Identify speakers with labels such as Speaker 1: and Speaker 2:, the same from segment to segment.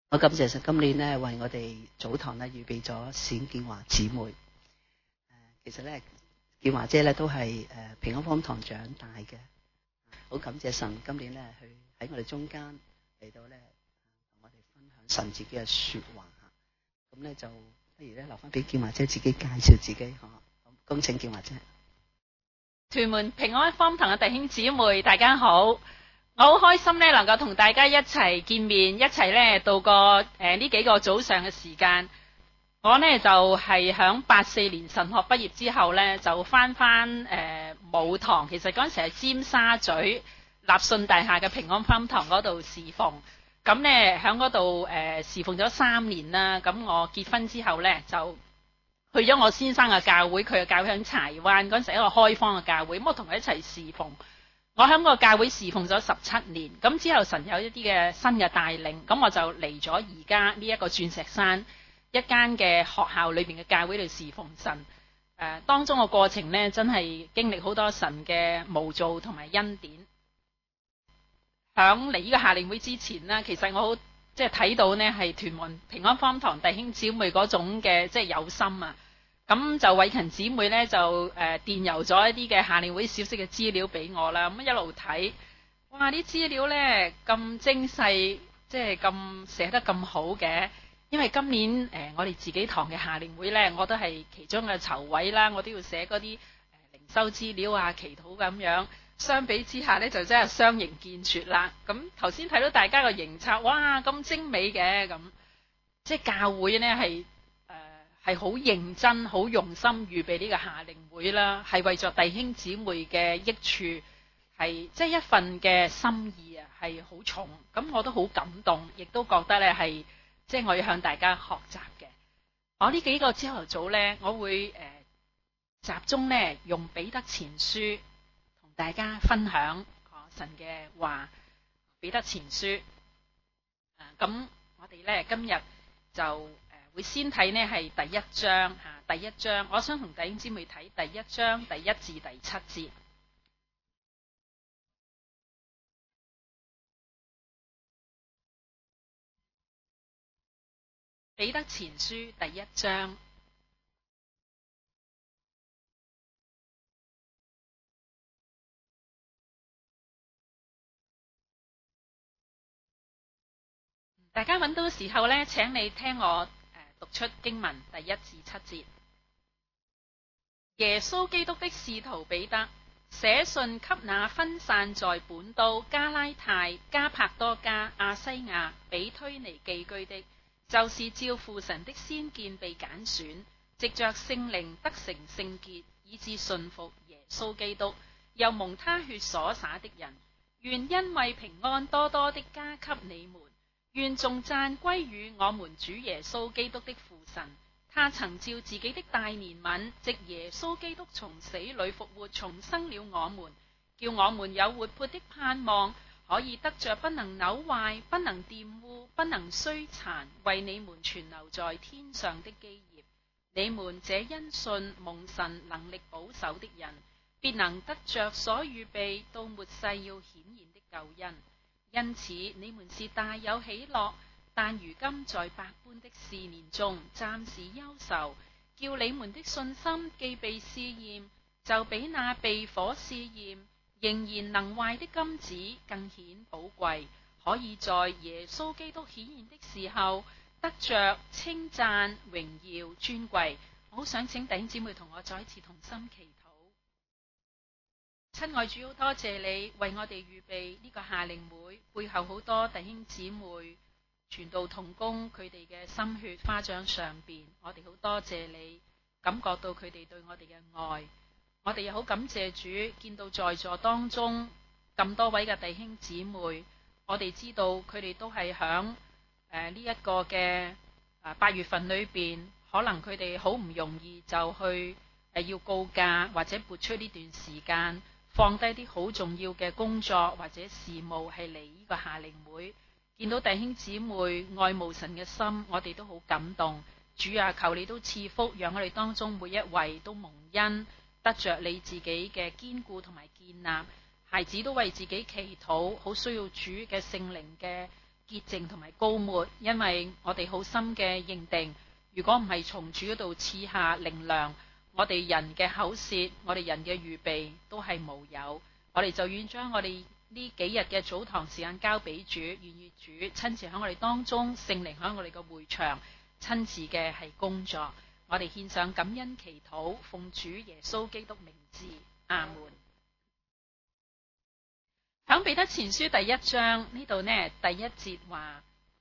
Speaker 1: 我感謝神今年咧為我哋早堂咧預備咗冼建華姊妹。其實咧建華姐咧都係平安福音堂長大嘅，好感謝神今年咧去喺我哋中間嚟到咧同我哋分享神自己嘅說話。咁咧就不如咧留翻俾建華姐自己介紹自己嚇。恭請建華姐。
Speaker 2: 屯門平安福音堂嘅弟兄姊妹，大家好！我好開心咧，能夠同大家一齊見面，一齊咧度過呢幾個早上嘅時間。我呢就係響84年神學畢業之後咧，就翻母堂。其實嗰陣時係尖沙咀立信大廈嘅平安福音堂嗰度侍奉。咁咧響嗰度侍奉咗3年啦。咁我結婚之後咧就去咗我先生嘅教會，佢嘅教會喺柴灣，嗰陣時係一個開荒嘅教會，咁我同佢一齊侍奉。我喺個教會侍奉咗17年，咁之後神有一啲嘅新嘅帶領，咁我就嚟咗而家呢一個鑽石山一間嘅學校裏邊嘅教會度侍奉神。當中嘅過程呢，真係經歷好多神嘅無造同埋恩典。響嚟呢個夏令會之前呢，其實我好即係睇到呢係屯門平安福音堂弟兄姊妹嗰種嘅即係有心啊。咁就偉勤姊妹咧就電郵咗一啲嘅夏令會小息嘅資料俾我啦，咁一路睇，哇！啲資料咧咁精細，即係咁寫得咁好嘅。因為今年我哋自己堂嘅夏令會咧，我都係其中嘅籌委啦，我都要寫嗰啲靈修資料啊、祈禱咁樣。相比之下咧，就真係相形見絀啦。咁頭先睇到大家個營冊，哇！咁精美嘅咁，即係教會呢係好認真、好用心預備呢個夏令會啦，係為咗弟兄姊妹嘅益處，係即係一份嘅心意啊，係好重。咁我都好感動，亦都覺得咧係即係我要向大家學習嘅。我呢幾個朝頭早咧，我會集中咧用彼得前書同大家分享神嘅話。彼得前書，咁我哋咧今日就會先睇呢係第一章嚇，第一章，我想同弟兄姊妹睇第一章第1至第7節。彼得前書第一章，大家揾到時候呢，請你聽我讀出經文第1至7節。耶穌基督的使徒彼得寫信給那分散在本都、加拉太、加帕多家、亞西亞、比推尼寄居的，就是照父神的先見被揀選，藉着聖靈得成聖潔，以致信服耶穌基督，又蒙他血所灑的人，願恩惠平安多多的加給你們。願頌讚歸於我們主耶穌基督的父神，他曾照自己的大憐憫，藉耶穌基督從死裏復活，重生了我們，叫我們有活潑的盼望，可以得着不能朽壞、不能玷污、不能衰殘，為你們存留在天上的基業。你們這因信蒙神能力保守的人，必能得着所預備到末世要顯現的救恩。因此你們是大有喜樂，但如今在百般的試煉中暫時憂愁，叫你們的信心既被試驗，就比那被火試驗仍然能壞的金子更顯寶貴，可以在耶穌基督顯現的時候得着稱讚、榮耀、尊貴。我好想請弟兄姊妹同我再一次同心祈禱。親愛主，好多謝你為我哋預備呢個夏令會，背後好多弟兄姊妹傳道同工佢哋嘅心血花獎上邊，我哋好多謝你，感覺到佢哋對我哋嘅愛。我哋又好感謝主，見到在座當中咁多位嘅弟兄姊妹，我哋知道佢哋都係響呢一個嘅8月份裏邊，可能佢哋好唔容易就去要告假或者撥出呢段時間，放低啲好重要嘅工作或者事務，係嚟呢個夏令會。見到弟兄姊妹愛慕神嘅心，我哋都好感動。主啊，求你都賜福，讓我哋當中每一位都蒙恩，得着你自己嘅堅固同埋建立。孩子都為自己祈禱，好需要主嘅聖靈嘅潔淨同埋膏抹，因為我哋好深嘅認定，如果唔係從主嗰度賜下靈糧，我哋人嘅口舌，我哋人嘅預備都係無有。我哋就願將我哋呢幾日嘅早堂時間交俾主，願意主親自喺我哋當中，聖靈喺我哋嘅會場親自嘅係工作。我哋獻上感恩祈禱，奉主耶穌基督名字，阿門。響彼得前書第1章呢度呢，第1節話，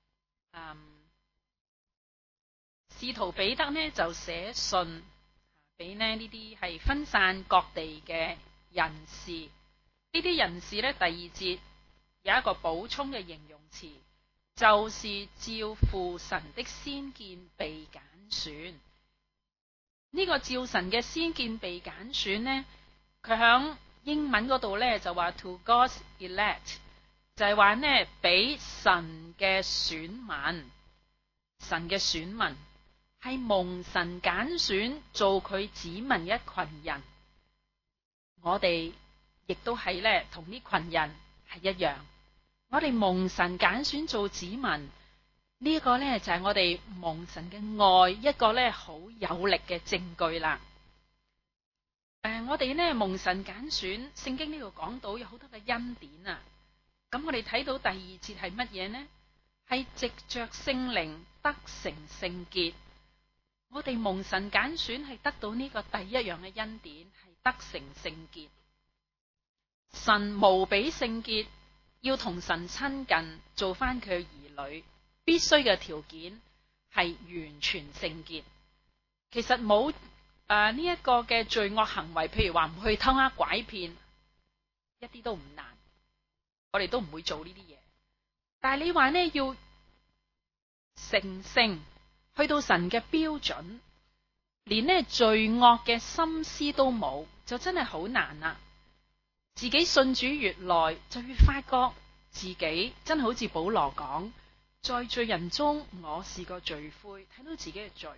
Speaker 2: 使徒彼得呢就寫信俾呢啲係分散各地嘅人士。呢啲人士呢，第2節有一個補充嘅形容詞，就是照父神的先見被揀選。呢個照神嘅先見被揀選呢，佢響英文嗰度呢就話 to God's elect， 就係話呢俾神嘅選民，神嘅選民係蒙神揀選做佢子民一群人。我哋亦都係呢同呢群人係一樣，我哋蒙神揀選做子民，呢一個呢就係我哋蒙神嘅愛一個呢好有力嘅證據啦。我哋呢蒙神揀選，聖經呢度講到有好多嘅恩典啊。咁我哋睇到第2節係乜嘢呢？係藉着聖靈得成聖潔。我哋蒙神揀選係得到呢個第一樣嘅恩典，係得成聖潔。神無比聖潔，要同神親近，做翻佢嘅兒女，必須嘅條件係完全聖潔。其實冇呢一個嘅罪惡行為，譬如話唔去偷呃拐騙，一啲都唔難，我哋都唔會做呢啲嘢。但係你話呢，要成聖，去到神嘅標準，連呢罪惡嘅心思都冇，就真係好難啦。自己信主越耐，就越發覺自己真係好似保羅講，在罪人中我是個罪魁，睇到自己嘅罪。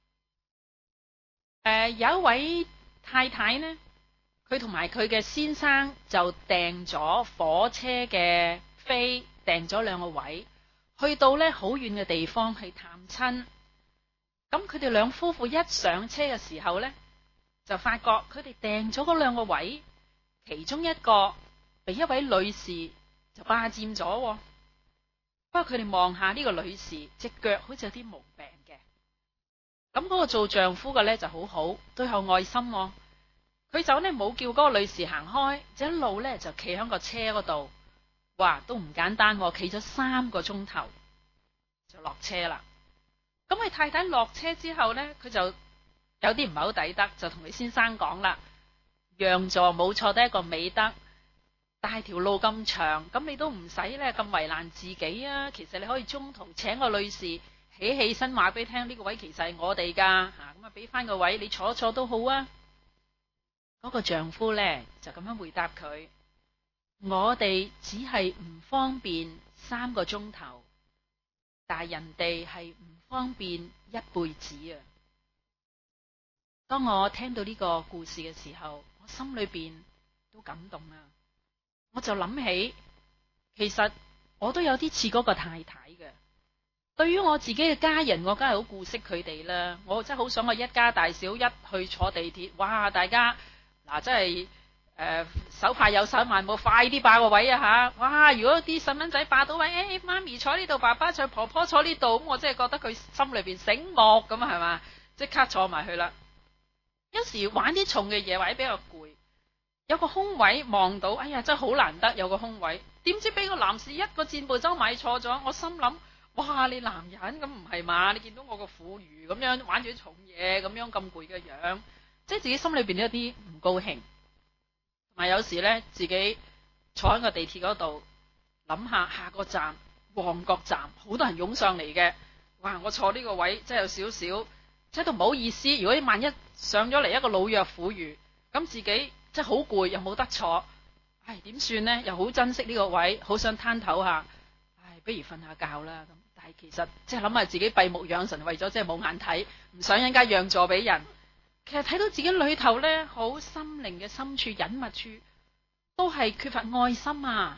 Speaker 2: 有一位太太呢，佢同埋佢嘅先生就訂咗火車嘅飛，訂咗2個位，去到呢好遠嘅地方去探親。咁佢哋兩夫婦一上車嘅時候呢，就發覺佢哋訂咗嗰2個位，其中一個被一位女士就霸佔咗。不過佢哋望下呢個女士隻腳好似有啲毛病嘅。咁嗰個做丈夫嘅呢就好好，都有愛心。佢就呢冇叫嗰個女士行開，就一路呢就企喺個車嗰度。哇，都唔簡單，企咗3個鐘頭就落車啦。咁佢太太落車之後呢，佢就有啲唔係好抵得，就同佢先生講啦，讓座冇錯得一個美德，但係條路咁長，咁你都唔使呢咁為難自己啊。其實你可以中途請個女士起身話俾你聽，呢個位其實係我哋噶，咁啊俾翻個位你坐坐都好啊。嗰個丈夫呢就咁樣回答佢，我哋只係唔方便3個鐘頭，但係人哋係唔方便一輩子啊。當我聽到呢個故事嘅時候，我心裏邊都感動啊。我就諗起，其實我都有啲似嗰個太太嘅。對於我自己嘅家人，我梗係好顧惜佢哋啦。我真係好想我一家大小一去坐地鐵，哇！大家嗱真係手快有手慢冇，快啲霸個位啊吓！哇！如果啲細蚊仔霸到位，媽咪坐呢度，爸爸坐，婆婆坐呢度，咁我真係覺得佢心裏邊醒目咁啊，係嘛？即刻坐埋去啦。有時玩啲重嘅嘢或者比較攰，有個空位望到，哎呀真係好難得有個空位，點知俾個男士一個箭步走埋坐咗，我心諗。哇！你男人咁唔係嘛？你見到我個婦孺咁樣玩住啲重嘢，咁樣咁攰嘅樣，即係自己心裏邊有啲唔高興。同埋有時呢，自己坐喺個地鐵嗰度，諗下個站旺角站，好多人湧上嚟嘅。哇！我坐呢個位真係有少少，即係都唔好意思。如果你萬一上咗嚟一個老弱婦孺，咁自己即係好攰，又冇得坐，唉點算呢？又好珍惜呢個位，好想攤唞下，唉不如瞓下覺啦咁。但係其實即係諗下自己閉目養神，為咗即係冇眼睇，唔想一間讓座俾人。其實睇到自己裏頭呢，好心靈嘅深處、隱密處，都係缺乏愛心啊！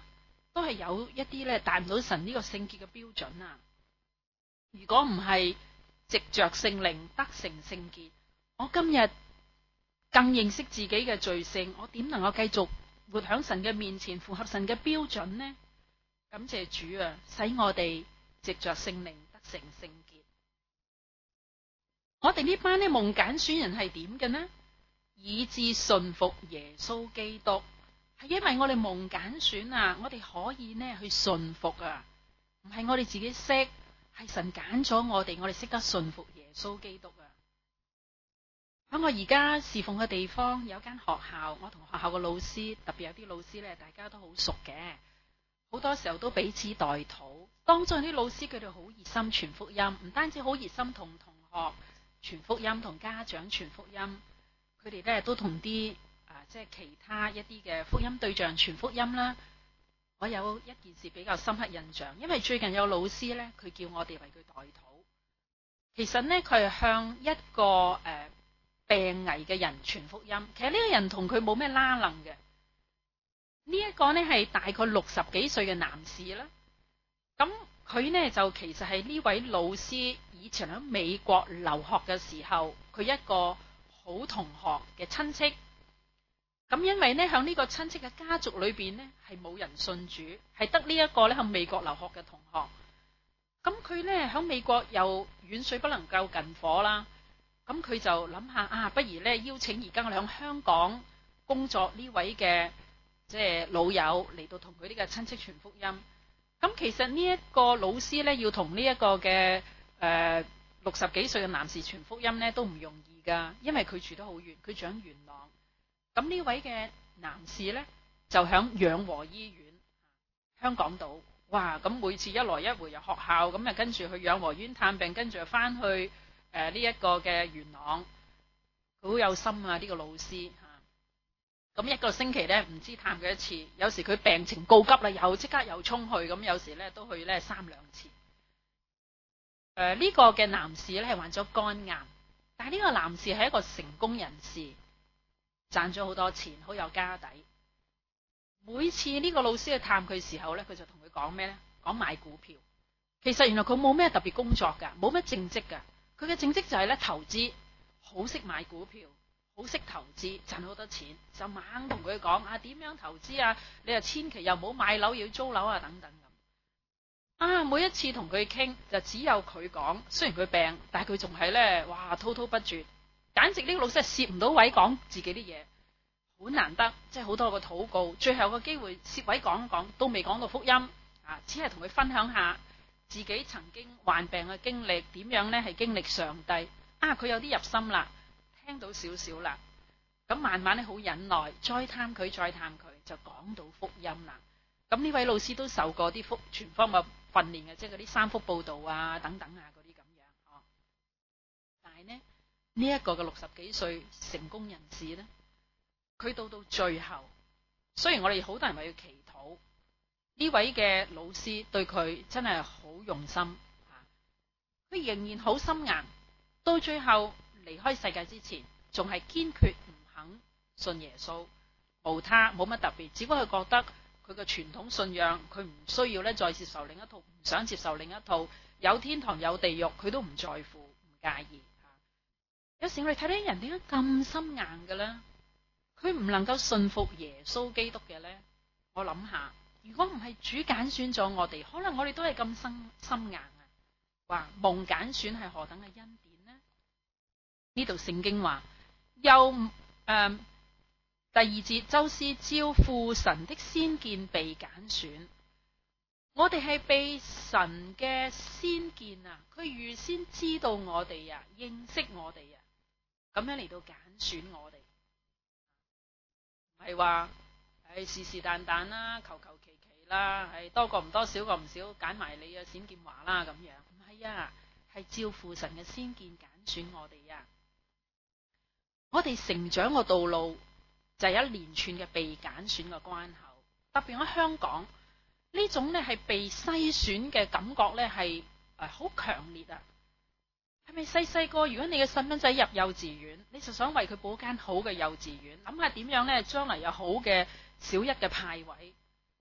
Speaker 2: 都係有一啲咧達唔到神呢個聖潔嘅標準啊。如果唔係藉着聖靈得成聖潔，我今日更認識自己嘅罪性，我點能夠繼續活喺神嘅面前，符合神嘅標準呢？感謝主啊，使我哋藉着聖靈得成聖潔。我哋呢班咧蒙揀選人係點嘅呢？以致信服耶穌基督，係因為我哋蒙揀選啊，我哋可以呢去信服啊，唔係我哋自己識，係神揀咗我哋識得信服耶穌基督啊。喺我而家侍奉嘅地方有間學校，我同學校嘅老師，特別有啲老師咧，大家都好熟嘅，好多時候都彼此代禱。當中啲老師佢哋好熱心傳福音，唔單止好熱心同同學傳福音，同家長傳福音，佢哋咧都同啲即係其他一啲嘅福音對象傳福音啦。我有一件事比較深刻印象，因為最近有老師咧，佢叫我哋為佢代禱。其實呢，佢係向一個病危嘅人傳福音。其實呢個人同佢冇咩拉楞嘅。呢一個呢係大概60幾歲嘅男士啦。咁佢呢就其實係呢位老師以前喺美國留學嘅時候，佢一個好同學嘅親戚。咁因為呢響呢個親戚嘅家族裏邊呢係冇人信主，係得呢一個呢響美國留學嘅同學。咁佢呢響美國又遠水不能救近火啦。咁佢就諗下不如呢邀請而家我哋響香港工作呢位嘅即係老友嚟到同佢呢個親戚傳福音。咁其實呢一個老師呢要同呢一個嘅60幾歲嘅男士傳福音呢都唔容易噶，因為佢住得好遠，佢住喺元朗。咁呢位嘅男士呢就響養和醫院香港島。哇！咁每次一來一回由學校咁啊，跟住去養和院探病，跟住又翻去呢一個嘅元朗，佢好有心啊！呢個老師咁一個星期呢唔知探佢一次，有時佢病情告急啦，又即刻又衝去，咁有時呢都去呢3-2次。呢個嘅男士呢係患咗肝癌，但係呢個男士係一個成功人士，賺咗好多錢，好有家底。每次呢個老師去探佢時候呢，佢就同佢講咩呢？講買股票。其實原來佢冇咩特別工作噶，冇咩正職噶。佢嘅正職就係呢投資，好識買股票，好識投資，賺好多錢，就猛同佢講點樣投資啊？你又千祈又唔好買樓，要租樓啊等等咁。每一次同佢傾就只有佢講，雖然佢病，但係佢仲係呢，哇滔滔不絕，簡直呢個老師係攝唔到位講自己啲嘢。好難得，即係好多個禱告，最後個機會攝位講一講，都未講到福音只係同佢分享下自己曾經患病嘅經歷，點樣呢係經歷上帝佢有啲入心啦，聽到少少啦，咁慢慢咧好忍耐，再探佢就講到福音啦。咁呢位老師都受過啲全方位訓練嘅，即係嗰啲3福報道等等嗰啲咁樣。但係呢一個嘅60幾歲成功人士呢，佢到最後，雖然我哋好多人為佢祈禱，呢位嘅老師對佢真係好用心，佢仍然好心硬，到最後離開世界之前，仲係堅決唔肯信耶穌，無他，冇乜特別，只不過佢覺得佢嘅傳統信仰，佢唔需要咧再接受另一套，唔想接受另一套，有天堂有地獄，佢都唔在乎，唔介意。有時我哋睇到啲人點解咁心硬嘅咧？佢唔能夠信服耶穌基督嘅呢？我諗下，如果唔係主揀選咗我哋，可能我哋都係咁心硬啊！話蒙揀選係何等嘅恩典呢？呢度聖經話，又第2節，就是照父神的先見被揀選。我哋係被神嘅先見啊！佢預先知道我哋啊，認識我哋啊，咁樣嚟到揀選我哋。係話是是但但啦，求求其其啦，係多個唔多，少個唔少，揀埋你啊冼建華啦咁樣。唔係啊，係照父神嘅先見揀選我哋啊。我哋成長嘅道路就係一連串嘅被揀選嘅關口，特別喺香港呢種呢係被篩選嘅感覺呢係好強烈啊。係咪細個？如果你嘅細蚊仔入幼稚園，你就想為佢補間好嘅幼稚園，諗下點樣呢？將來有好嘅小一嘅派位。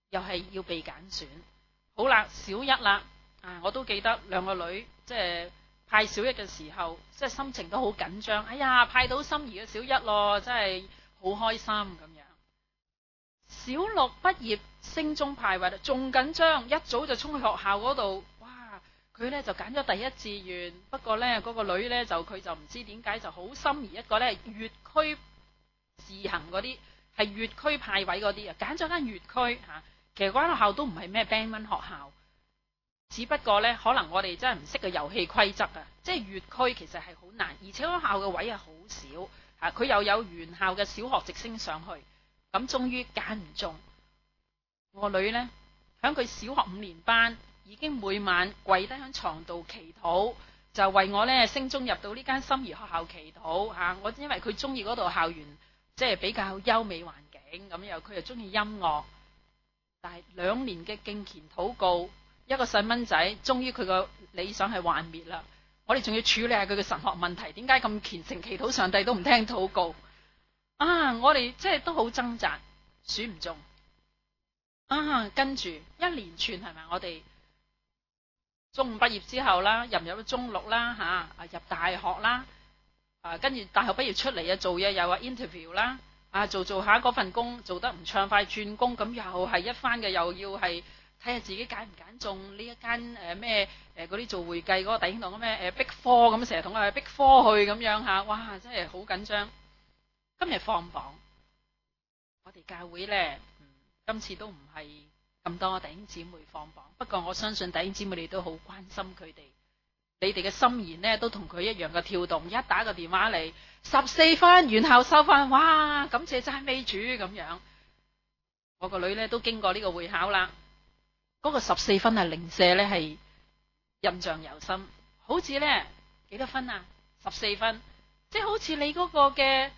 Speaker 2: 又係要被揀選。好啦，小一啦，我都記得兩個女即係派小一嘅時候，即係心情都好緊張。哎呀，派到心儀嘅小一咯，真係好開心咁樣。小六畢業升中派位，仲緊張，一早就衝去學校嗰度。哇！佢呢就揀咗第一志願，不過呢嗰個女呢佢就唔知點解就好心儀一個呢粵區自行嗰啲係粵區派位嗰啲啊，揀咗間粵區嚇。其實嗰間學校都唔係咩 Band 1學校，只不過呢可能我哋真係唔識個遊戲規則啊！即係粵區其實係好難，而且嗰校嘅位係好少嚇，佢又有原校嘅小學直升上去。咁終於揀唔中，我女呢，響佢小學5年班已經每晚跪低響床度祈禱，就為我呢升中入到呢間心儀學校祈禱嚇。我因為佢中意嗰度校園，即係比較優美環境，咁又佢又中意音樂。但係2年嘅敬虔禱告，一個細蚊仔，終於佢個理想係幻滅啦。我哋仲要處理下佢嘅神學問題，點解咁虔誠祈禱上帝都唔聽禱告？我哋即係都好掙扎，選唔中。跟住一連串係咪？我哋中五畢業之後啦，入唔入咗中六啦入大學啦，跟住大學畢業出嚟做嘢又話 interview 啦，做下嗰份工做得唔暢快轉工，咁又係一番嘅，又要係睇下自己揀唔揀中呢一間咩嗰啲做會計嗰個弟兄同咩Big 4咁，成日同我Big 4去咁樣嚇，哇！真係好緊張。今日放榜，我哋教會呢，今次都唔係咁多弟兄姊妹放榜，不過我相信弟兄姊妹哋都好關心佢哋，你哋嘅心弦呢都同佢一樣嘅跳動，一打個電話嚟14分，原校收翻，哇！感謝讚美主咁樣。我個女呢都經過呢個會考啦，嗰個14分係零舍呢係印象猶深，好似呢幾多分啊？14分，即係好似你嗰個嘅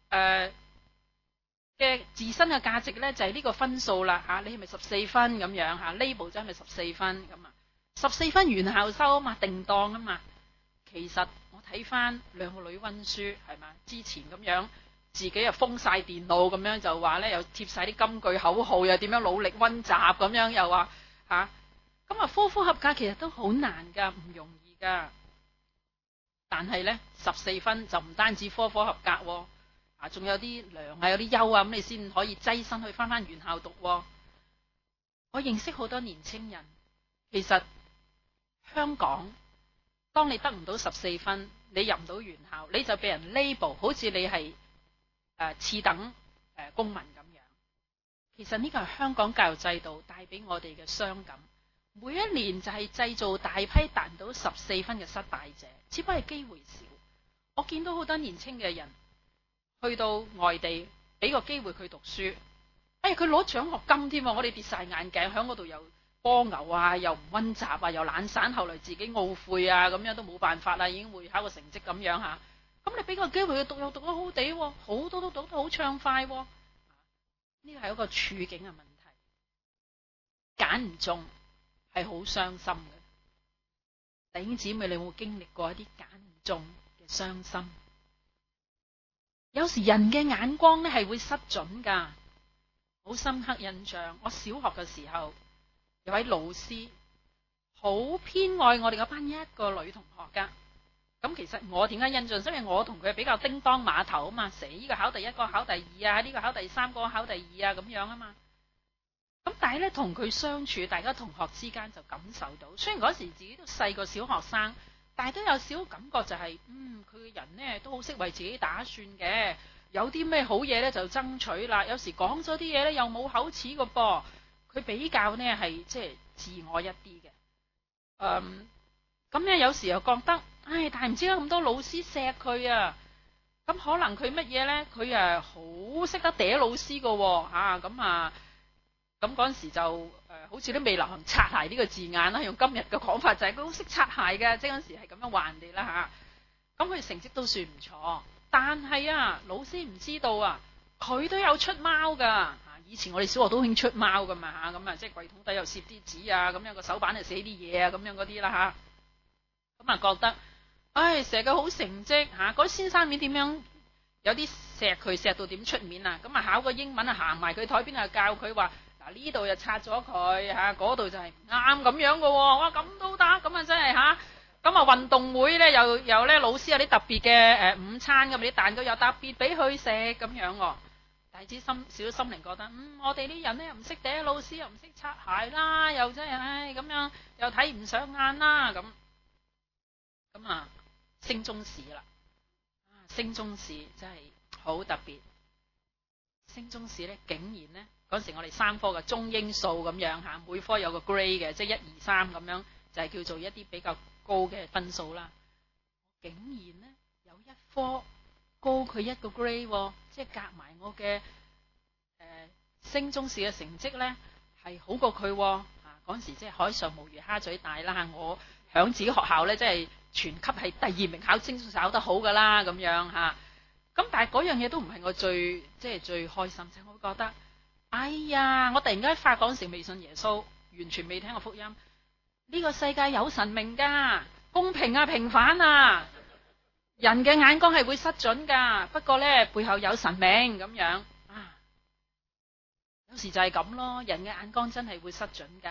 Speaker 2: 自身嘅價值呢，就係呢個分數啦嚇，你係咪14分咁樣嚇？label 真係咪14分咁啊？14分原校收啊嘛，定當啊嘛。其實我睇翻兩個女溫書係嘛，之前咁樣自己又封晒電腦咁樣，就話呢又貼晒啲金句口號，又點樣努力溫習咁樣，又話嚇咁啊，科科合格其實都好難㗎，唔容易㗎。但係呢14分就唔單止科科合格喎。仲有啲良有啲優咁你先可以躋身去翻原校讀。我認識好多年青人，其實香港當你得唔到14分，你入唔到原校，你就被人 label 好似你係次等公民咁樣。其實呢個係香港教育制度帶俾我哋嘅傷感，每一年就係製造大批達唔到14分嘅失敗者，只不過係機會少。我見到好多年青嘅人去到外地，俾個機會佢讀書，佢攞獎學金添，我哋跌晒眼鏡，喺嗰度又波牛啊，又唔溫習啊，又懶散，後來自己懊悔啊，咁樣都冇辦法啦，已經會考個成績咁樣嚇。咁你俾個機會佢讀，又讀得好地，好多都讀得好暢快。呢個係一個處境嘅問題，揀唔中係好傷心嘅。弟兄姊妹，你有冇經歷過一啲揀唔中嘅傷心？有時人嘅眼光咧係會失準㗎，好深刻印象。我小學嘅時候有位老師好偏愛我哋嗰班一個女同學㗎。咁其實我點解印象深？因為我同佢比較叮當碼頭啊嘛，成呢個考第一，個考第二啊，呢個考第三，個考第二啊咁樣啊嘛。咁但係咧同佢相處，大家同學之間就感受到，雖然嗰時自己都細個小學生，但係都有少少感覺就係，佢嘅人呢都好識為自己打算嘅，有啲咩好嘢呢就爭取啦。有時講咗啲嘢呢又冇口齒嘅噃，佢比較呢係即係自我一啲嘅。咁呢有時又覺得，但係唔知點解咁多老師錫佢啊。咁可能佢乜嘢呢？佢好識得嗲老師嘅喎，咁嗰陣時就好似都未流行擦鞋呢個字眼啦，用今日嘅講法就係佢好識擦鞋嘅，即係嗰陣時係咁樣話人哋啦嚇。咁佢成績都算唔錯，但係老師唔知道佢都有出貓㗎。以前我哋小學都興出貓㗎嘛嚇，咁即係櫃桶底又攝啲紙啊，咁樣個手板就寫啲嘢啊，咁樣嗰啲啦嚇。咁覺得，成個好成績嚇，嗰啲先生面點樣？有啲錫佢錫到點出面啊！咁考個英文行埋佢台邊教佢話。 嗱呢度又拆咗佢嚇，嗰度就係唔啱咁樣嘅喎。哇，咁都得，咁啊真係嚇。咁啊運動會咧又咧老師有啲特別嘅午餐咁，啲蛋糕又特別俾佢食咁樣喎。大啲小心靈覺得，我哋啲人咧又唔識嗲，老師又唔識擦鞋啦，又真係唉咁樣，又睇唔上眼啦咁。咁啊升中試啦，升中試真係好特別。升中試咧竟然咧嗰時我哋3科嘅中英數咁樣嚇，每科有個 grade 嘅，即係1、2、3咁樣，就係叫做一啲比較高嘅分數啦。竟然咧有一科高佢一個 grade 喎，即係夾埋我嘅升中試嘅成績咧係好過佢喎。嗰時即係海上無魚蝦嘴大啦，我響自己學校咧即係全級係第2名，考升中試考得好噶啦咁樣嚇。咁但係嗰樣嘢都唔係我最開心，就係我會覺得，哎呀！我突然間發覺嗰時未信耶穌，完全未聽過福音。呢個世界有神明㗎，公平啊，平反啊，人嘅眼光係會失準㗎。不過呢，背後有神明咁樣啊，有時就係咁咯，人嘅眼光真係會失準㗎。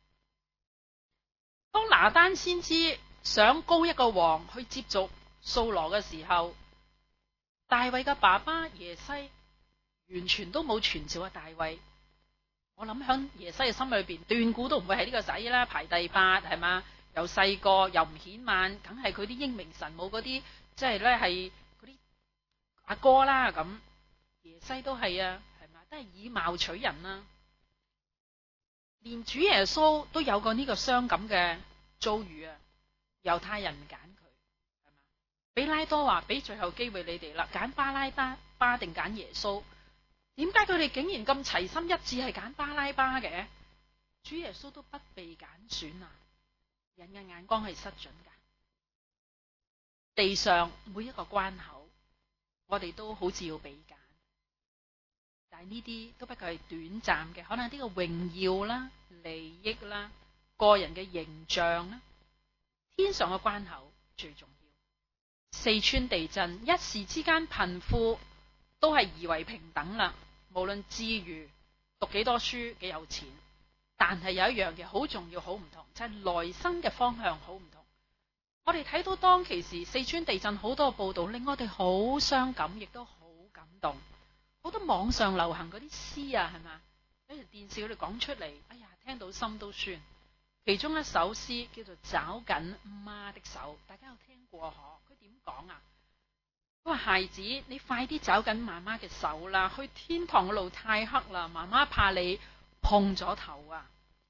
Speaker 2: 當拿單先知想膏一個王去接續掃羅嘅時候，大衛嘅爸爸耶西完全都冇傳召大衛。我諗響耶西嘅心裏邊，斷估都唔會係呢個仔啦，排第8係嘛？又細個又唔顯眼，梗係佢啲英明神武嗰啲，即係咧係嗰啲阿哥啦咁。耶西都係啊，係嘛？都係以貌取人啦。連主耶穌都有過呢個傷感嘅遭遇啊！猶太人唔揀佢。比拉多話俾最後機會你哋啦，揀巴拉巴定揀耶穌？點解佢哋竟然咁齊心一致係揀巴拉巴嘅？主耶穌都不被揀選啊！人嘅眼光係失準噶。地上每一個關口，我哋都好似要被揀，但係呢啲都不過係短暫嘅，可能呢個榮耀啦、利益啦、個人嘅形象啦，天上嘅關口最重要。四川地震，一時之間貧富都係夷為平等啦。無論智愚讀幾多書幾有錢，但係有一樣嘢好重要，好唔同，就係來生嘅方向好唔同。我哋睇到當其時四川地震好多報道，令我哋好傷感，亦都好感動。好多網上流行嗰啲詩啊，係嘛？有時電視佢哋講出嚟，哎呀，聽到心都酸。其中一首詩叫做《找緊媽的手》，大家有聽過嗬？佢點講啊？佢話：孩子，你快啲找緊媽媽嘅手啦！去天堂嘅路太黑啦，媽媽怕你碰咗頭啊！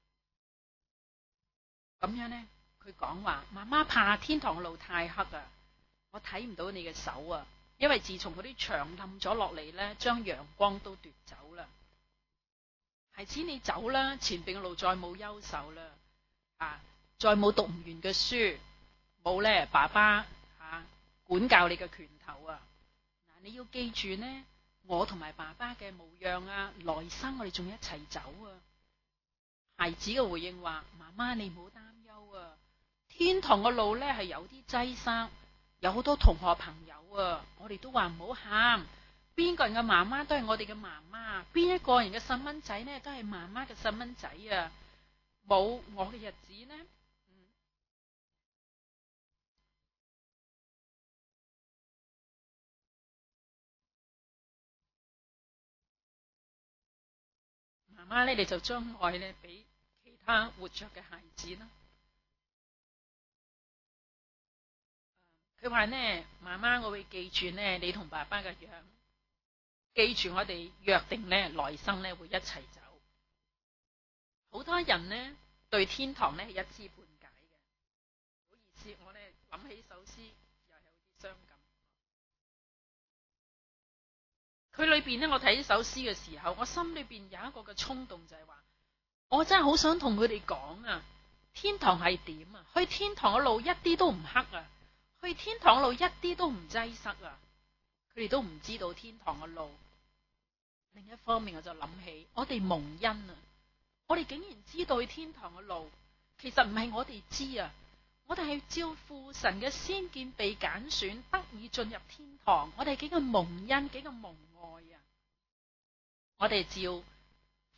Speaker 2: 咁樣呢，佢講話：媽媽怕天堂嘅路太黑啊，我睇唔到你嘅手啊！因為自從嗰啲牆冧咗落嚟呢，將陽光都奪走啦。孩子，你走啦，前邊嘅路再冇憂愁啦。再冇讀唔完嘅書，冇咧爸爸管教你嘅拳頭啊！你要記住呢，我同埋爸爸嘅模樣啊，來生我哋仲一齊走啊！孩子嘅回應話：媽媽你唔好擔憂啊，天堂嘅路咧係有啲擠塞，有好多同學朋友啊，我哋都話唔好喊，邊個人嘅媽媽都係我哋嘅媽媽，邊一個人嘅細蚊仔呢都係媽媽嘅細蚊仔啊！冇我嘅日子呢，媽媽呢，你就將愛呢俾其他活着嘅孩子啦。佢話呢，媽媽我會記住呢你同爸爸嘅樣，記住我哋約定呢來生呢會一齊走。好多人呢對天堂呢係一知半解嘅，唔好意思，我呢諗起首詩又有啲傷感。佢裏邊呢，我睇呢首詩嘅時候，我心裏邊有一個嘅衝動，就係話，我真係好想同佢哋講啊，天堂係點啊？去天堂嘅路一啲都唔黑啊，去天堂嘅路一啲都唔擠塞啊。佢哋都唔知道天堂嘅路。另一方面，我就諗起我哋蒙恩啊。我哋竟然知道去天堂嘅路，其實唔係我哋知啊，我哋係照父神嘅先見被揀選，得以進入天堂。我哋幾個蒙恩，幾個蒙愛啊！我哋照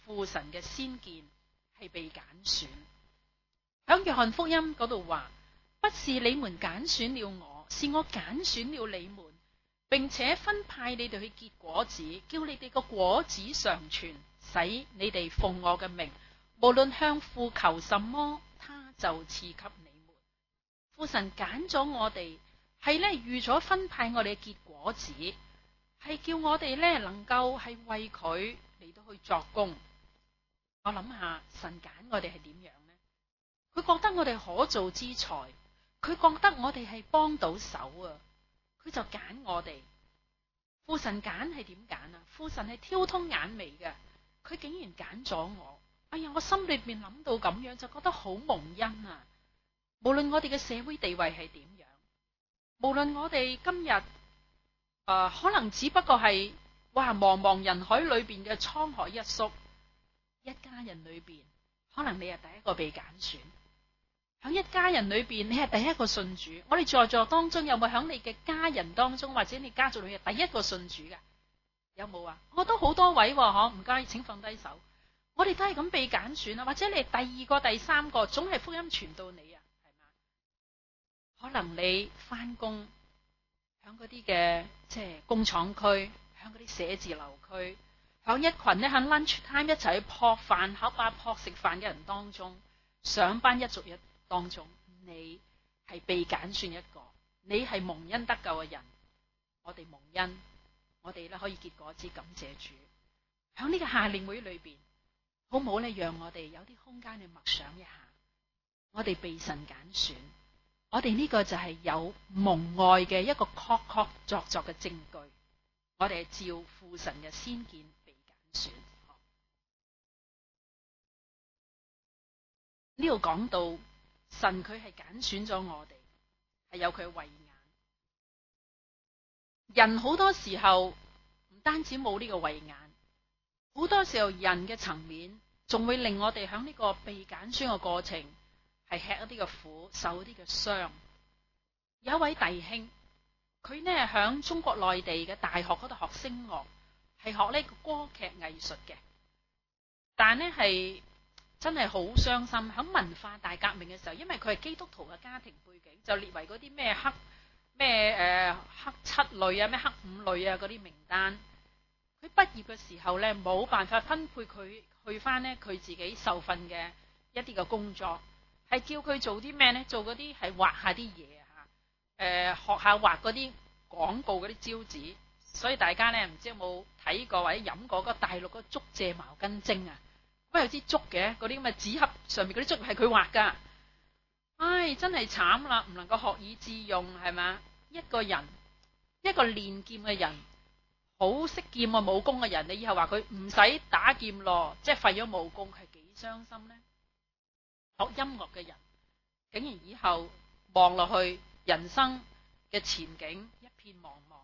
Speaker 2: 父神嘅先見，係被揀選。響約翰福音嗰度話，不是你們揀選了我，是我揀選了你們，並且分派你哋去結果子，叫你哋個果子常存，使你哋奉我嘅名，無論向父求什麼，他就賜給你們。父神揀咗我哋，係咧預咗分派我哋嘅結果子，係叫我哋咧能夠係為佢嚟到去作工。我諗下，神揀我哋係點樣呢？佢覺得我哋可造之才，佢覺得我哋係幫到手啊，佢就揀我哋。父神揀係點揀啊？父神係挑通眼眉嘅，佢竟然揀咗我。哎呀，我心裏面諗到咁樣，就覺得好蒙恩啊！無論我哋嘅社會地位係點樣，無論我哋今日可能只不過係茫茫人海裏邊嘅滄海一粟，一家人裏邊，可能你係第一個被揀選。響一家人裏邊，你係第一個信主。我哋在座當中有冇響你嘅家人當中，或者你家族裏邊第一個信主嘅？有冇啊？我都好多位喎，唔該，請放低手。我哋都係咁被揀選啊，或者你係第二個、第三個，總係福音傳到你啊，係嘛？可能你翻工響嗰啲嘅即係工廠區，響嗰啲寫字樓區，響一群咧喺 lunch time 一齊去撲飯盒啊、撲食飯嘅人當中，上班一族一當中，你係被揀選一個，你係蒙恩得救嘅人。我哋蒙恩，我哋咧可以結果子，感謝主。響呢個夏令會裏邊，好唔好咧？讓我哋有啲空間去默想一下，我哋被神揀選，我哋呢個就係有蒙愛嘅一個確確鑿鑿嘅證據。我哋係照父神嘅先見被揀選。呢度講到神佢係揀選咗我哋，係有佢嘅慧眼。人好多時候唔單止冇呢個慧眼，好多時候人嘅層面仲會令我哋喺呢個被揀選嘅過程係吃一啲嘅苦，受一啲嘅傷。有一位弟兄，佢呢響中國內地嘅大學嗰度學聲樂，係學呢個歌劇藝術嘅，但呢係真係好傷心。響文化大革命嘅時候，因為佢係基督徒嘅家庭背景，就列為嗰啲咩黑七類啊、咩黑五類啊嗰啲名單。佢畢業嘅時候呢，冇辦法分配佢去翻呢佢自己受訓嘅一啲嘅工作，係叫佢做啲咩呢？做嗰啲係畫下啲嘢啊，學下畫嗰啲廣告嗰啲招紙。所以大家呢，唔知有冇睇過或者飲過嗰個大陸嗰個竹蔗茅根精啊？乜有支竹嘅嗰啲咁嘅紙盒上面嗰啲竹係佢畫噶。唉，真係慘啦，唔能夠學以致用，係嘛？一個人，一個練劍嘅人，好識劍啊武功嘅人，你以後話佢唔使打劍咯，即係廢咗武功，係幾傷心呢？學音樂嘅人，竟然以後望落去人生嘅前景一片茫茫。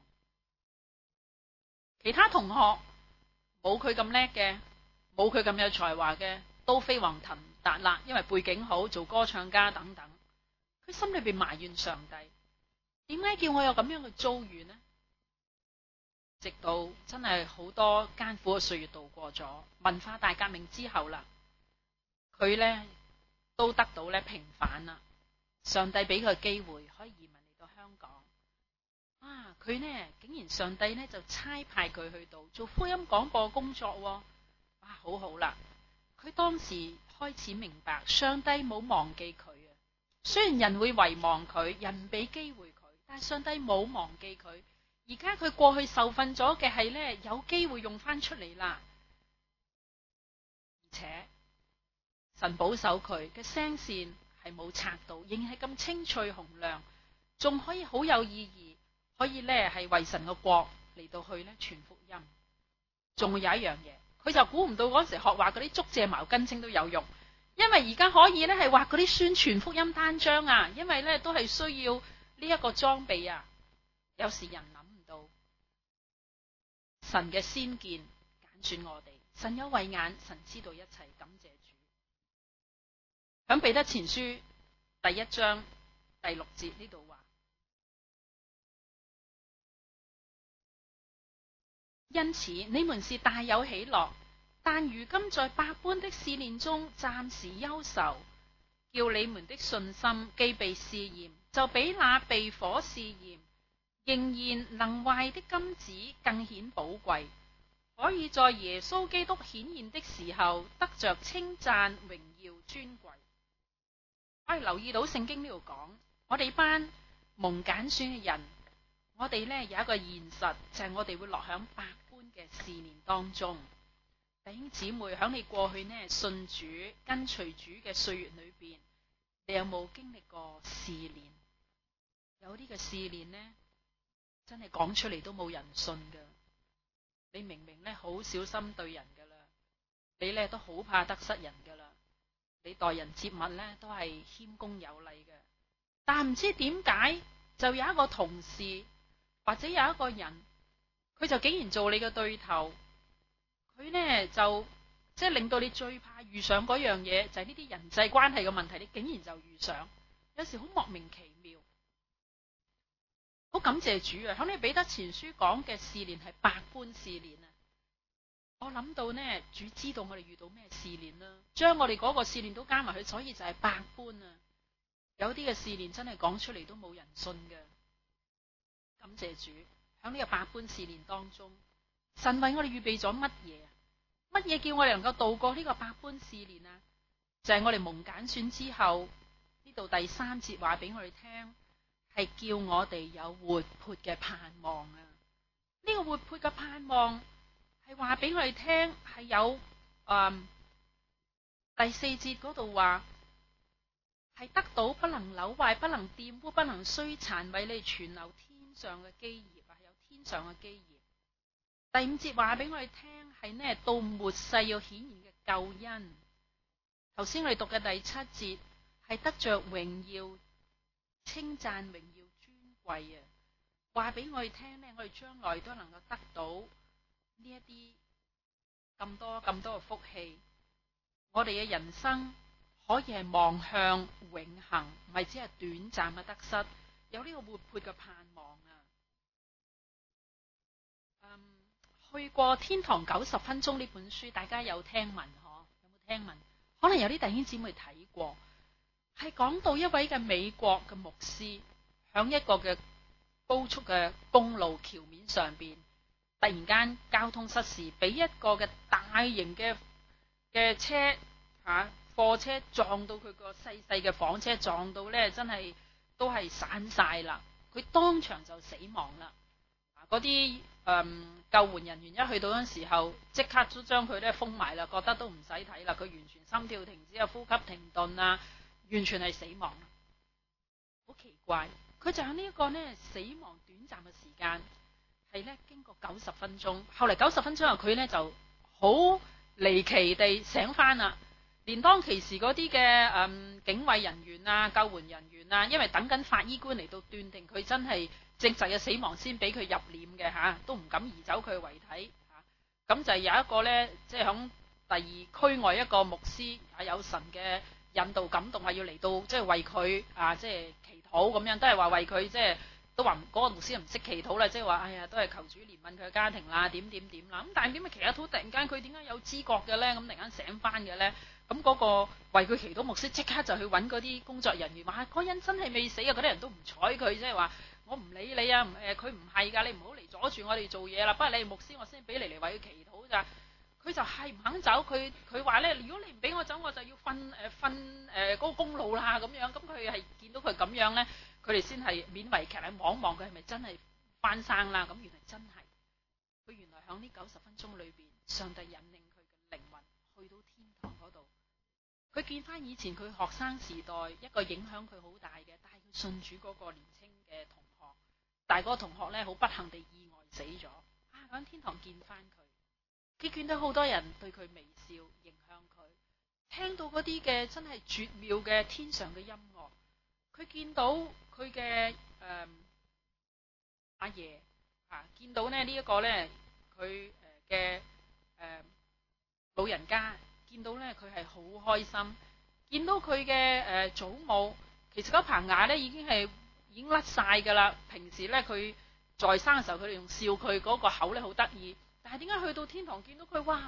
Speaker 2: 其他同學冇佢咁叻嘅，冇佢咁有才華嘅，都飛黃騰達啦，因為背景好，做歌唱家等等。佢心裏邊埋怨上帝，點解叫我有咁樣嘅遭遇呢？直到真係好多艱苦嘅歲月度過咗，文化大革命之後啦，佢呢都得到呢平反啦。上帝俾佢機會可以移民嚟到香港。啊，佢呢竟然上帝呢就差派佢去到做福音廣播工作喎。哇，好好啦！佢當時開始明白上帝冇忘記佢啊。雖然人會遺忘佢，人唔俾機會佢，但係上帝冇忘記佢。而家佢過去受訓咗嘅係呢，有機會用翻出嚟啦。而且神保守佢嘅聲線係冇拆到，仍係咁清脆洪亮，仲可以好有意義，可以呢係為神嘅國嚟到去呢傳福音。仲會有一樣嘢，佢就估唔到嗰時學畫嗰啲竹蔗茅根青都有用，因為而家可以呢係畫嗰啲宣傳福音單張啊，因為呢都係需要呢一個裝備啊。有時人諗唔到神嘅先見揀選我哋，神有慧眼，神知道一切，感謝主。響彼得前書第1章第6節呢度話，因此你們是大有喜樂， 但如今在百般的試煉中暫時憂愁，叫你們的信心既被試驗，就比那被火試驗仍然能壞的金子更顯寶貴，可以在耶穌基督顯現的時候得着稱讚、榮耀、尊貴。我哋留意到聖經呢度講，我哋班蒙揀選嘅人，我哋呢有一個現實，就係我哋會落響百般嘅試煉當中。弟兄姊妹，響你過去呢信主跟隨主嘅歲月裏邊，你有冇經歷過試煉？有啲嘅試煉呢，真係講出嚟都冇人信噶。你明明呢好小心對人噶啦，你呢都好怕得失人噶啦，你待人接物呢都係謙恭有禮嘅。但唔知點解，就有一個同事或者有一個人，佢就竟然做你嘅對頭。佢呢就即係令到你最怕遇上嗰樣嘢，就係呢啲人際關係嘅問題，你竟然就遇上，有時好莫名其妙。好感謝主啊！響你彼得前書講嘅試煉係百般試煉啊！我諗到呢，主知道我哋遇到咩試煉啦，將我哋嗰個試煉都加埋去，所以就係百般啊！有啲嘅試煉真係講出嚟都冇人信嘅。感謝主，響呢個百般試煉當中，神為我哋預備咗乜嘢？乜嘢叫我哋能夠度過呢個百般試煉啊？就係我哋蒙揀選之後，呢度第3節話俾我哋聽，係叫我哋有活潑嘅盼望啊！呢個活潑嘅盼望係話俾我哋聽，係有第4節嗰度話係得到不能朽壞、不能玷污、不能衰殘，為你存留天上嘅基業啊！有天上嘅基業。第5節話俾我哋聽，係呢到末世要顯現嘅救恩。頭先我哋讀嘅第7節係得着榮耀、稱讚、榮耀、尊貴啊！話俾我哋聽呢，我哋將來都能夠得到呢一啲咁多嘅福氣。我哋嘅人生可以係望向永恆，唔係只係短暫嘅得失，有呢個活潑嘅盼望啊！去過《天堂90分鐘》呢本書，大家有聽聞嗬？有冇聽聞？可能有啲弟兄姊妹睇過，係講到一位嘅美國嘅牧師，響一個嘅高速嘅公路橋面上邊，突然間交通失事，俾一個嘅大型嘅車貨車撞到佢個細細嘅房車，撞到呢真係都係散晒啦，佢當場就死亡啦。嗰啲救援人員一去到嗰陣時候，即刻都將佢咧封埋啦，覺得都唔使睇啦，佢完全心跳停止啊，呼吸停頓啊，完全係死亡啦。好奇怪，佢就喺呢一個呢死亡短暫嘅時間，係呢經過90分鐘，後嚟90分鐘後佢呢就好離奇地醒翻啦。連當其時嗰啲嘅警衛人員啊、救援人員啊，因為等緊法醫官嚟到斷定佢真係證實嘅死亡先俾佢入殮嘅嚇，都唔敢移走佢嘅遺體嚇。咁就有一個呢，即係響第2區外一個牧師啊，有神嘅引導感動，話要嚟到即係為佢即係祈禱咁樣，都係話為佢即係都話嗰個牧師唔識祈禱啦，即係話哎呀都係求主憐憫佢嘅家庭啦，點啦。咁但係點解祈禱突然間佢點解有知覺嘅呢？咁突然間醒翻嘅呢？咁嗰個為佢祈禱牧師即刻就去揾嗰啲工作人員，話嗰人真係未死啊！嗰啲人都唔睬佢，即係話我唔理你啊，佢唔係㗎，你唔好嚟阻住我哋做嘢啦。不過你係牧師，我先俾你嚟為佢祈禱咋。佢就係唔肯走，佢話咧，如果你唔俾我走，我就要瞓嗰個公路啦咁樣。咁佢係見到佢咁樣咧，佢哋先係勉為其難望望佢係咪真係翻生啦？咁原來真係，佢原來響呢90分鐘裏邊，上帝引領佢嘅靈魂去到天堂嗰度。佢見翻以前佢學生時代一個影響佢好大嘅，帶佢信主嗰個年輕嘅同學，但係嗰個同學咧好不幸地意外死咗。喺天堂見翻佢，佢見到好多人對佢微笑，影響佢，聽到嗰啲嘅真係絕妙嘅天上嘅音樂，佢見到佢嘅阿爺見到呢一個咧佢嘅老人家。見到咧，佢係好開心。見到佢嘅祖母，其實嗰棚牙咧已經甩晒噶啦。平時咧佢在生嘅時候，佢哋用笑佢嗰個口咧好得意。但係點解去到天堂見到佢，哇，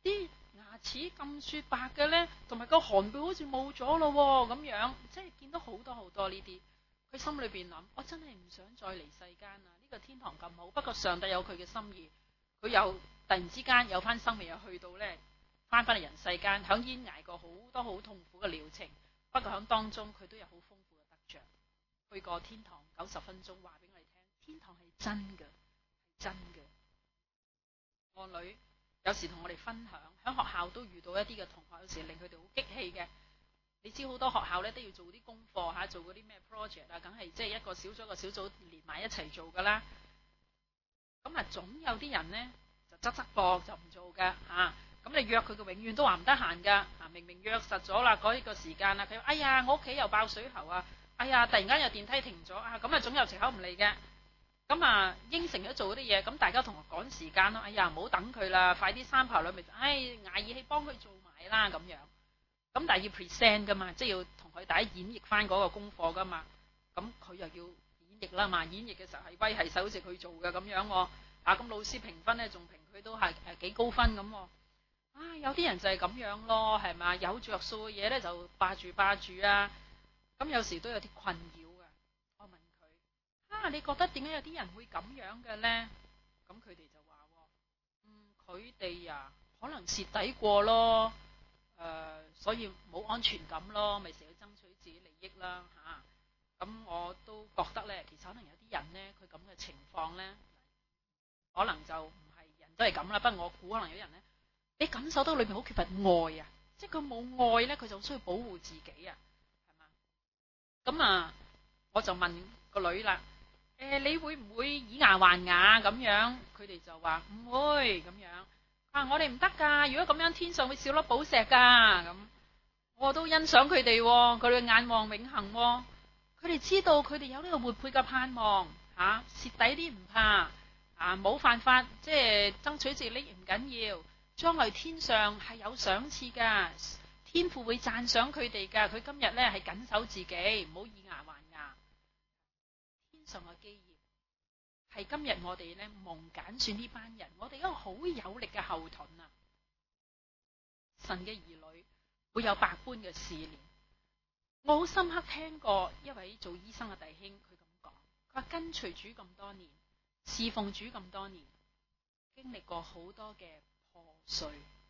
Speaker 2: 啲牙齒咁雪白嘅咧，同埋個寒背好似冇咗咯喎，咁樣即係見到好多好多呢啲。佢心裏邊諗：我真係唔想再嚟世間啦！呢個天堂咁好，不過上帝有佢嘅心意，佢又突然之間有翻生命，又去到咧翻嚟人世間，響煙捱過好多好痛苦嘅療程，不過響當中佢都有好豐富嘅得着。去過天堂90分鐘，話俾我哋聽，天堂係真嘅，係真嘅。我女有時同我哋分享，喺學校都遇到一啲嘅同學，有時令佢哋好激氣嘅。你知好多學校咧都要做啲功課嚇，做嗰啲咩 project 啊，梗係即係一個小組一個小組連埋一齊做噶啦。咁啊，總有啲人咧就側側膊就唔做㗎嚇。咁你約佢嘅永遠都話唔得閒㗎嚇，明明約實咗啦嗰一個時間啦，佢哎呀我屋企又爆水喉啊，哎呀突然間有電梯停咗啊，咁啊總有藉口唔嚟嘅。咁啊應承咗做嗰啲嘢，咁大家同學趕時間咯，哎呀唔好等佢啦，快啲三排兩咪，捱義氣幫佢做埋啦咁樣。咁但係要 present 噶嘛，即係要同佢大家演繹翻嗰個功課噶嘛。咁佢又要演繹啦嘛，演繹嘅時候係威係手，好似佢做嘅咁樣喎。啊，咁老師評分咧，仲評佢都係幾高分咁喎。啊，有啲人就係咁樣咯，係嘛？有着數嘅嘢咧就霸住啊。咁有時都有啲困擾嘅。我問佢：啊，你覺得點解有啲人會咁樣嘅咧？咁佢哋就話：佢哋呀可能蝕底過咯。所以冇安全感咯，咪成日爭取自己利益啦嚇。咁我都覺得咧，其實可能有啲人咧，佢咁嘅情況咧，可能就唔係人都係咁啦。不過我估可能有啲人咧，你感受到裏面好缺乏愛啊，即係佢冇愛咧，佢就需要保護自己啊，係嘛？咁啊，我就問個女啦，你會唔會以牙還牙咁樣？佢哋就話唔會咁樣。啊！我哋唔得噶，如果咁樣天上會少粒寶石噶咁，我都欣賞佢哋，佢哋眼望永恆，佢哋知道佢哋有呢個活潑嘅盼望嚇，蝕底啲唔怕啊，冇犯法，即係爭取自己利益唔緊要，將來天上係有賞賜噶，天父會讚賞佢哋噶，佢今日咧係緊守自己，唔好以牙還牙，天上嘅基業。係今日我哋咧蒙揀選呢班人，我哋一個好有力嘅後盾啊！神嘅兒女會有百般嘅試煉。我好深刻聽過一位做醫生嘅弟兄，佢咁講，佢話跟隨主咁多年，侍奉主咁多年，經歷過好多嘅破碎。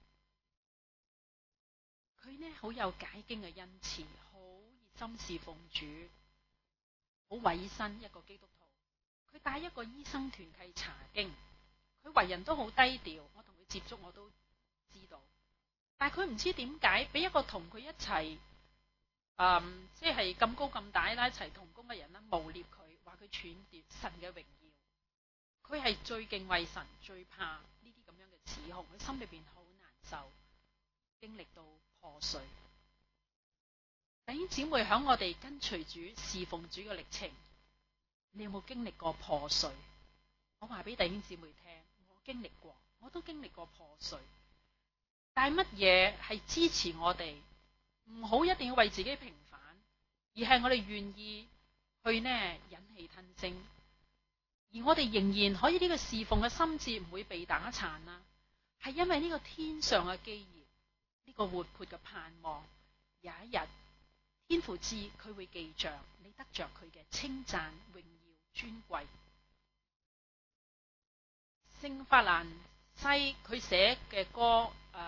Speaker 2: 佢呢好有解經嘅恩賜，好熱心侍奉主，好委身一個基督徒。佢帶一個醫生團契查經，佢為人都好低調，我同佢接觸我都知道。但係佢唔知點解俾一個同佢一齊，即係咁高咁大啦，一齊同工嘅人啦，誣蔑佢，話佢篡奪神嘅榮耀。佢係最敬畏神，最怕呢啲咁樣嘅指控，佢心裏邊好難受，經歷到破碎。弟兄姊妹，響我哋跟隨主、侍奉主嘅歷程，你有冇經歷過破碎？我話俾弟兄姊妹聽，我經歷過，我都經歷過破碎。但係乜嘢係支持我哋唔好一定要為自己平反，而係我哋願意去呢忍氣吞聲，而我哋仍然可以呢個侍奉嘅心志唔會被打殘啊？係因為呢個天上嘅基業，呢個活潑嘅盼望，有一日天父知佢會記着你，得着佢嘅稱讚、榮耀、尊貴。聖法蘭西佢寫嘅歌，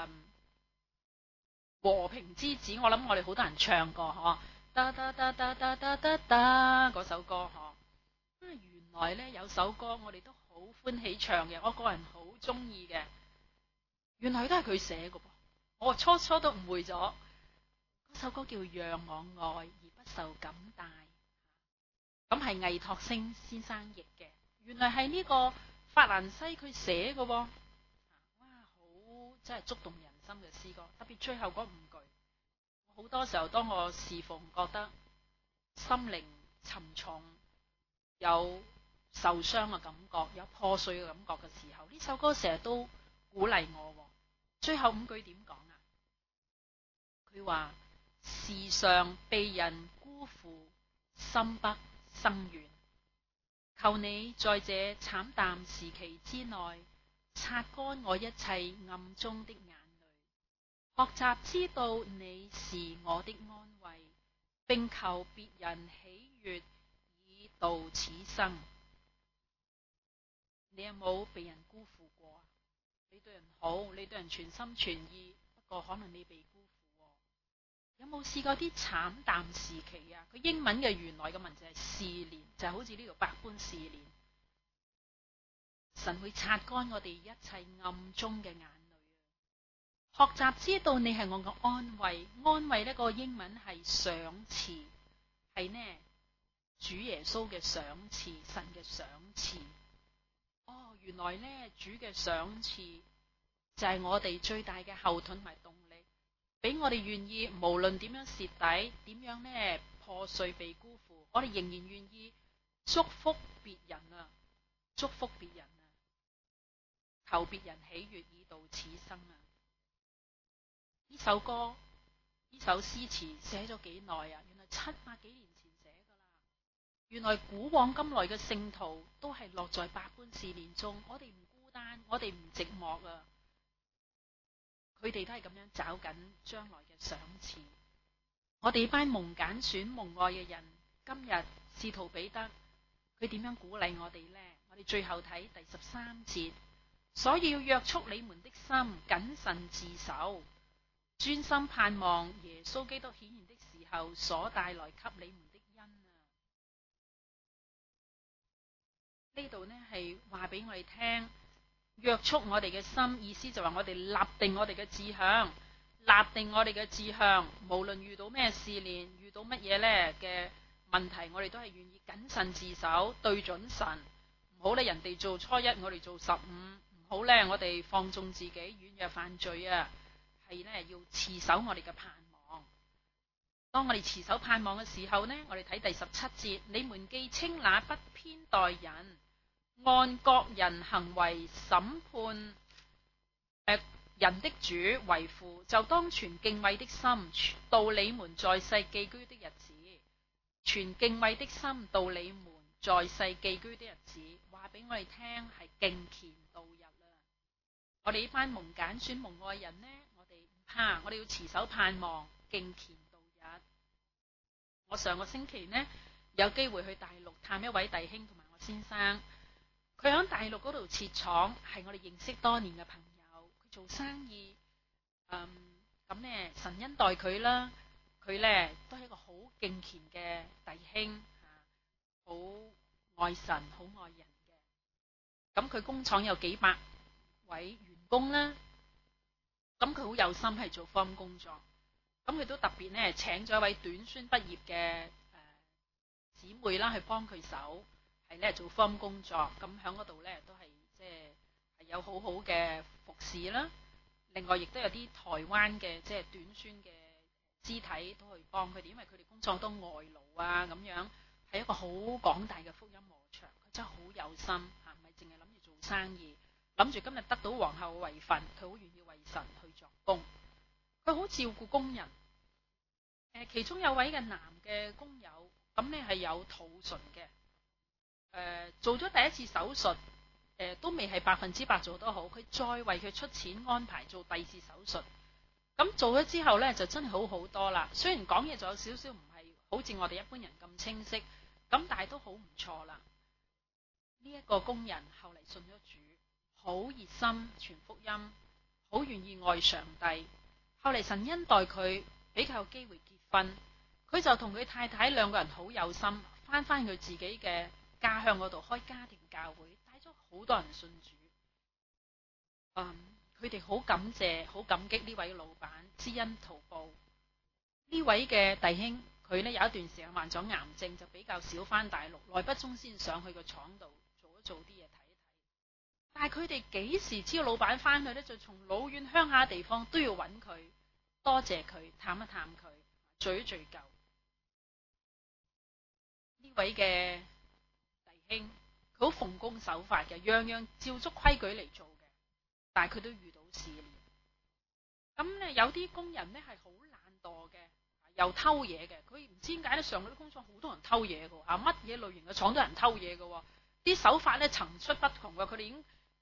Speaker 2: 和平之子，我諗我哋好多人唱過，嗬，噠噠噠噠噠噠噠噠嗰首歌，嗬。原來咧有首歌我哋都好歡喜唱嘅，我個人好中意嘅。原來都係佢寫嘅噃，我初初都誤會咗。嗰首歌叫《讓我愛而不受感戴》，咁係魏托星先生譯嘅。原來係呢個法蘭西佢寫嘅，哇，好真係觸動人心嘅詩歌。特別最後嗰5句，好多時候當我侍奉覺得心靈沉重，有受傷嘅感覺，有破碎嘅感覺嘅時候，呢首歌成日都鼓勵我。最後5句點講啊？佢話：時常被人辜負，心不生怨。求你在這慘淡時期之內，擦乾我一切暗中的眼淚， 學習知道你是我的安慰，並求別人喜悅，以度此生。你有冇被人辜負過？你對人好，你對人全心全意，不過可能你被辜負。有冇試過啲慘淡時期啊？佢英文嘅原來嘅文字係試煉，就係好似呢度百般試煉。神會擦乾我哋一切暗中嘅眼淚啊！學習知道你係我嘅安慰，安慰呢個英文係賞賜，係呢主耶穌嘅賞賜，神嘅賞賜。哦，原來呢主嘅賞賜就係我哋最大嘅後盾同埋動力，俾我哋願意無論點樣蝕底，點樣呢破碎被辜負，我哋仍然願意祝福別人啊，祝福別人啊，求別人喜悅，以度此生啊！呢首歌，呢首詩詞寫咗幾耐啊？原來700幾年前寫噶啦。原來古往今來嘅聖徒都係落在百般試煉中，我哋唔孤單，我哋唔寂寞啊！佢哋都係咁樣找緊將來嘅賞賜。我哋班蒙揀選、蒙愛嘅人，今日使徒彼得佢點樣鼓勵我哋呢？我哋最後睇第13節，所以要約束你們的心，謹慎自守，專心盼望耶穌基督顯現的時候所帶來給你們的恩啊！呢度呢係話俾我哋聽。約束我哋嘅心，意思就話我哋立定我哋嘅志向，立定我哋嘅志向，無論遇到咩試煉，遇到乜嘢呢嘅問題，我哋都係願意謹慎自守，對準神，唔好咧人哋做初一，我哋做15，唔好咧我哋放縱自己，軟弱犯罪啊，係呢要持守我哋嘅盼望。當我哋持守盼望嘅時候呢，我哋睇第17節，你們既稱那不偏待人，按各人行為審判人的主為父，就當存敬畏的心度你們在世寄居的日子。存敬畏的心度你們在世寄居的日子，話俾我哋聽係敬虔度日啦。我哋呢班蒙揀選蒙愛人呢，我哋唔怕，我哋要持守盼望，敬虔度日。我上個星期呢有機會去大陸探一位弟兄同埋我先生。佢喺大陸嗰度設廠，係我哋認識多年嘅朋友。佢做生意，咁呢神恩待佢啦。佢呢都係一個好敬虔嘅弟兄，好愛神、好愛人嘅。咁佢工廠有幾百位員工啦。咁佢好有心係做福音工作。咁佢都特別呢請咗一位短宣畢業嘅姊妹啦，去幫佢手。係咧做福音工作，咁喺嗰度咧都係即係有好好嘅服侍啦。另外亦都有啲台灣嘅即係短宣嘅肢體都去幫佢哋，因為佢哋工作都外勞啊咁樣，係一個好廣大嘅福音禾場。佢真係好有心嚇，唔係淨係諗住做生意，諗住今日得到皇后嘅位份，佢好願意為神去作工。佢好照顧工人。其中有位嘅男嘅工友，咁咧係有肚唇嘅。做咗第一次手術，都未係100%做得好，佢再為佢出錢安排做第二次手術。咁做咗之後呢，就真係好好多啦。雖然講嘢仲有少少唔係好似我哋一般人咁清晰，咁但係都好唔錯啦。呢一個工人後嚟信咗主，好熱心傳福音，好願意愛上帝。後嚟神恩待佢，比較有機會結婚，佢就同佢太太兩個人好有心，翻佢自己嘅家鄉嗰度開家庭教會，帶咗好多人信主。佢哋好感謝、好感激呢位老闆，知恩圖報。呢位嘅弟兄，佢呢有一段時間患咗癌症，就比較少翻大陸，耐不中先上去個廠度做啲嘢睇一睇。但係佢哋幾時知道老闆翻去呢？就從老遠鄉下地方都要揾佢，多謝佢，探一探佢，聚一聚舊。呢位嘅弟兄，佢好奉公守法嘅，樣樣照足規矩嚟做嘅，但係佢都遇到試煉。咁呢，有啲工人呢係好懶惰嘅，又偷嘢嘅。佢唔知點解呢，上嗰啲工廠好多人偷嘢嘅，乜嘢類型嘅廠都有人偷嘢嘅。啲手法呢層出不窮嘅，佢哋已經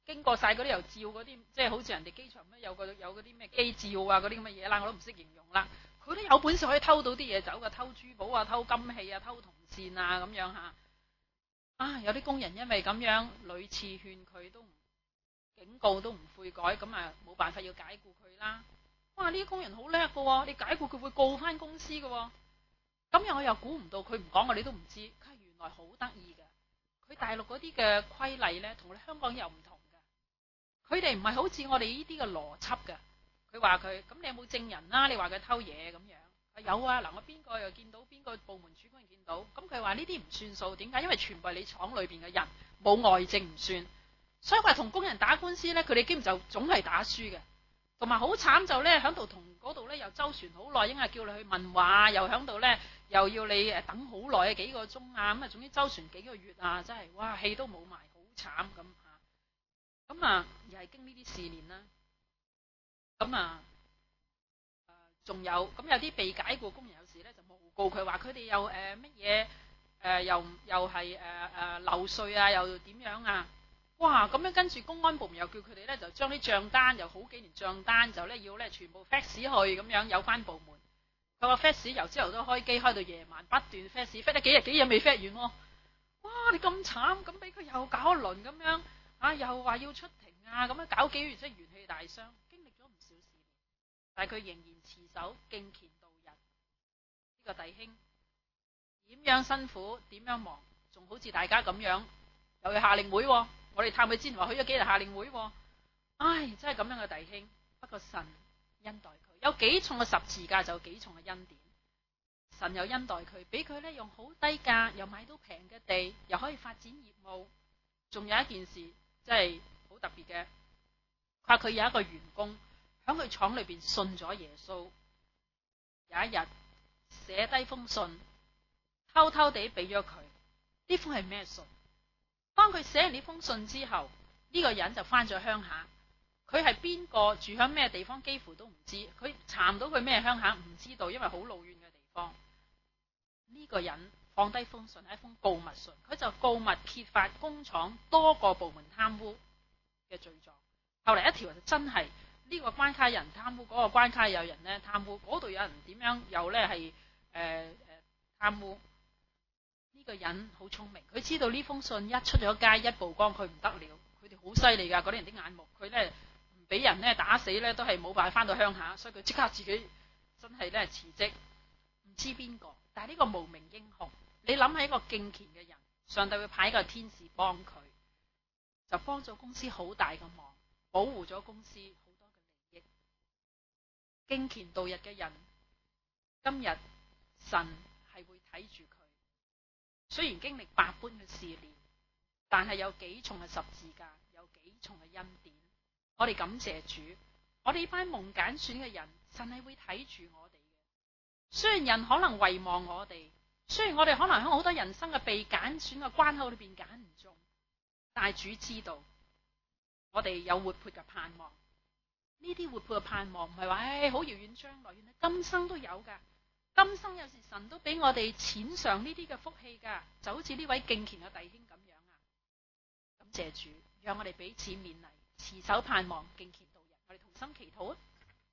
Speaker 2: 經過晒嗰啲又照嗰啲，即係好似人哋機場咩有嗰啲咩機照啊嗰啲咁嘅嘢啦，我都唔識形容啦。佢都有本事可以偷到啲嘢走㗎，偷珠寶啊、偷金器啊、偷銅線啊咁樣嚇。有啲工人因為咁樣屢次勸佢都唔警告都唔悔改，咁啊冇辦法要解僱佢啦。哇！呢啲工人好叻㗎喎，你解僱佢會告翻公司㗎喎。咁樣我又估唔到，佢唔講我哋都唔知。佢原來好得意嘅，佢大陸嗰啲嘅規例呢，同我哋香港又唔同嘅。佢哋唔係好似我哋呢啲嘅邏輯嘅。佢話佢咁，你有冇證人啦？你話佢偷嘢咁樣，有啊。嗱，我邊個又見到邊個部門主管見到？咁佢話呢啲唔算數，點解？因為全部係你廠裏邊嘅人，冇外證唔算。所以話同工人打官司呢，佢哋基本就總係打輸嘅。同埋好慘就呢，喺度同嗰度呢又周旋好耐，應該叫你去問話，又喺度呢，又要你等好耐幾個鐘啊，咁啊總之周旋幾個月啊，真係哇氣都冇埋，好慘咁嚇。咁啊又係經呢啲試煉啦。咁啊仲有咁有啲被解僱工人有時呢就誣告佢話佢哋又乜嘢又係漏稅啊，又點樣啊？哇！咁樣跟住公安部門又叫佢哋咧，就將啲帳單，又好幾年帳單，就咧要咧全部 fax 去咁樣，有關部門佢個 fax 由朝頭早開機開到夜晚，不斷 fax 得幾日未 fax 完喎。哇！你咁慘，咁俾佢又搞一輪咁樣啊，又話要出庭啊，咁樣搞幾個月，真係元氣大傷，經歷咗唔少事，但係佢仍然持守敬虔度日。呢個弟兄點樣辛苦，點樣忙，仲好似大家咁樣又去夏令會喎。我哋探佢之前話去咗幾日夏令會喎。真係咁樣嘅弟兄。不過神恩待佢，有幾重嘅十字架就有幾重嘅恩典。神又恩待佢，俾佢咧用好低價又買到平嘅地，又可以發展業務。仲有一件事真係好特別嘅，佢話佢有一個員工喺佢廠裏邊信咗耶穌，有一日寫低封信，偷偷地俾咗佢。呢封係咩信？當佢寫完呢封信之後，呢個人就翻咗鄉下。佢係邊個，住喺咩地方，幾乎都唔知。佢查唔到佢咩鄉下，唔知道，因為好老遠嘅地方。呢個人放低封信係一封告密信，佢就告密揭發工廠多個部門貪污嘅罪狀。後嚟一條就真係呢個關卡人貪污，嗰個關卡有人呢貪污，嗰度有人點樣又呢係貪污。呢個人好聰明，佢知道呢封信一出咗街一曝光，佢唔得了。佢哋好犀利噶，嗰啲人啲眼目，佢呢唔俾人呢打死呢都係冇辦法翻到鄉下，所以佢即刻自己真係呢辭職。唔知邊個，但係呢個無名英雄，你諗起一個敬虔嘅人，上帝會派一個天使幫佢，就幫咗公司好大嘅忙，保護咗公司好多嘅利益。敬虔度日嘅人，今日神係會睇住佢。雖然經歷百般嘅試煉，但係有幾重嘅十字架，有幾重嘅恩典。我哋感謝主，我哋呢班蒙揀選嘅人，神係會睇住我哋嘅。雖然人可能遺忘我哋，雖然我哋可能喺好多人生嘅被揀選嘅關口裏邊揀唔中，但係主知道我哋有活潑嘅盼望。呢啲活潑嘅盼望唔係話好遙遠將來，原來今生都有噶。今生有時神都俾我哋淺嘗呢啲嘅福氣噶，就好似呢位敬虔嘅弟兄咁樣啊！感謝主，讓我哋彼此勉勵，持守盼望，敬虔度日。我哋同心祈禱啊！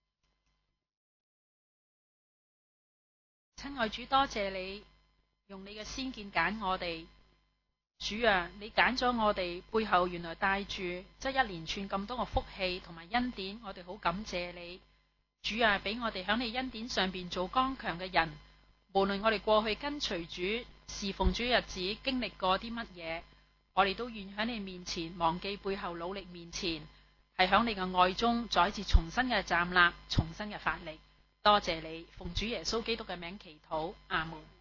Speaker 2: 親愛主，多謝你用你嘅先見揀我哋。主啊，你揀咗我哋，背後原來帶住即係一連串咁多嘅福氣同埋恩典，我哋好感謝你。主啊，俾我哋喺你恩典上邊做剛強嘅人，無論我哋過去跟隨主侍奉主嘅日子經歷過啲乜嘢，我哋都願喺你面前忘記背後，努力面前，係喺你嘅愛中再次重新嘅站立，重新嘅發力。多謝你，奉主耶穌基督嘅名祈禱，阿門。